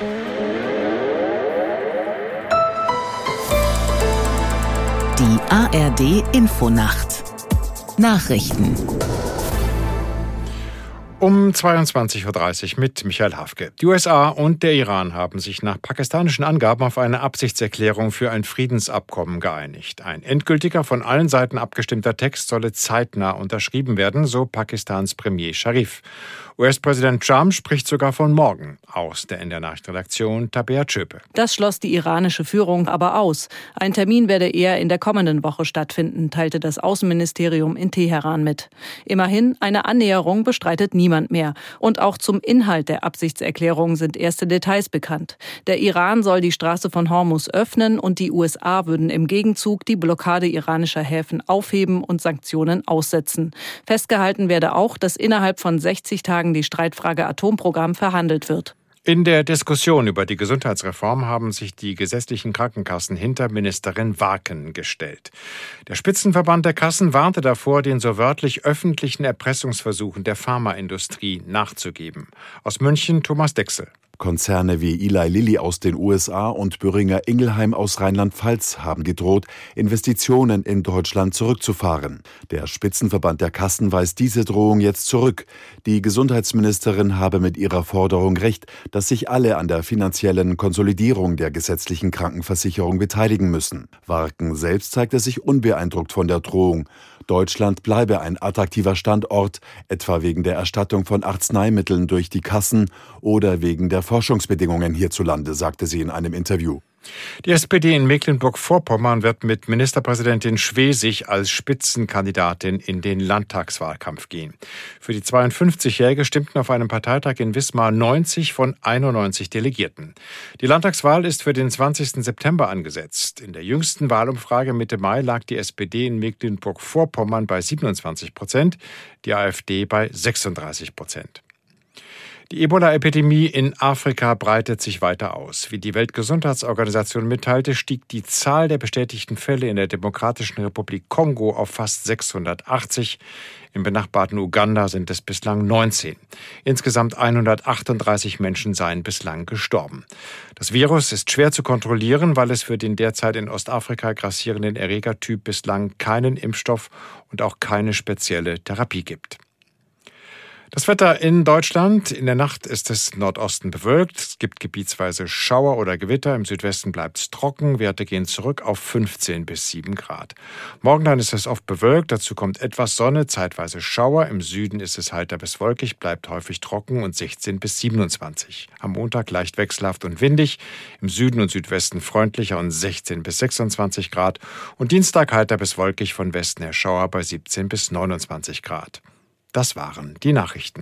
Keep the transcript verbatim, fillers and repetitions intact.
Die A R D-Infonacht. Nachrichten. Um zweiundzwanzig Uhr dreißig mit Michael Hafke. Die U S A und der Iran haben sich nach pakistanischen Angaben auf eine Absichtserklärung für ein Friedensabkommen geeinigt. Ein endgültiger, von allen Seiten abgestimmter Text solle zeitnah unterschrieben werden, so Pakistans Premier Sharif. U S-Präsident Trump spricht sogar von morgen. Aus der N D R-Nachrichtenredaktion Tabea Tschöpe. Das schloss die iranische Führung aber aus. Ein Termin werde eher in der kommenden Woche stattfinden, teilte das Außenministerium in Teheran mit. Immerhin, eine Annäherung bestreitet niemand mehr. Und auch zum Inhalt der Absichtserklärung sind erste Details bekannt. Der Iran soll die Straße von Hormuz öffnen und die U S A würden im Gegenzug die Blockade iranischer Häfen aufheben und Sanktionen aussetzen. Festgehalten werde auch, dass innerhalb von sechzig Tagen die Streitfrage Atomprogramm verhandelt wird. In der Diskussion über die Gesundheitsreform haben sich die gesetzlichen Krankenkassen hinter Ministerin Warken gestellt. Der Spitzenverband der Kassen warnte davor, den so wörtlich öffentlichen Erpressungsversuchen der Pharmaindustrie nachzugeben. Aus München Thomas Dechsel. Konzerne wie Eli Lilly aus den U S A und Boehringer Ingelheim aus Rheinland-Pfalz haben gedroht, Investitionen in Deutschland zurückzufahren. Der Spitzenverband der Kassen weist diese Drohung jetzt zurück. Die Gesundheitsministerin habe mit ihrer Forderung recht, dass sich alle an der finanziellen Konsolidierung der gesetzlichen Krankenversicherung beteiligen müssen. Warken selbst zeigte sich unbeeindruckt von der Drohung. Deutschland bleibe ein attraktiver Standort, etwa wegen der Erstattung von Arzneimitteln durch die Kassen oder wegen der Forschungsbedingungen hierzulande, sagte sie in einem Interview. Die S P D in Mecklenburg-Vorpommern wird mit Ministerpräsidentin Schwesig als Spitzenkandidatin in den Landtagswahlkampf gehen. Für die zweiundfünfzigjährige stimmten auf einem Parteitag in Wismar neunzig von einundneunzig Delegierten. Die Landtagswahl ist für den zwanzigsten September angesetzt. In der jüngsten Wahlumfrage Mitte Mai lag die S P D in Mecklenburg-Vorpommern bei siebenundzwanzig Prozent, die AfD bei sechsunddreißig Prozent. Die Ebola-Epidemie in Afrika breitet sich weiter aus. Wie die Weltgesundheitsorganisation mitteilte, stieg die Zahl der bestätigten Fälle in der Demokratischen Republik Kongo auf fast sechshundertachtzig. Im benachbarten Uganda sind es bislang neunzehn. Insgesamt hundertachtunddreißig Menschen seien bislang gestorben. Das Virus ist schwer zu kontrollieren, weil es für den derzeit in Ostafrika grassierenden Erregertyp bislang keinen Impfstoff und auch keine spezielle Therapie gibt. Das Wetter in Deutschland. In der Nacht ist es Nordosten bewölkt. Es gibt gebietsweise Schauer oder Gewitter. Im Südwesten bleibt es trocken. Werte gehen zurück auf fünfzehn bis sieben Grad. Morgen dann ist es oft bewölkt. Dazu kommt etwas Sonne, zeitweise Schauer. Im Süden ist es heiter bis wolkig, bleibt häufig trocken und sechzehn bis siebenundzwanzig. Am Montag leicht wechselhaft und windig. Im Süden und Südwesten freundlicher und sechzehn bis sechsundzwanzig Grad. Und Dienstag heiter bis wolkig, von Westen her Schauer bei siebzehn bis neunundzwanzig Grad. Das waren die Nachrichten.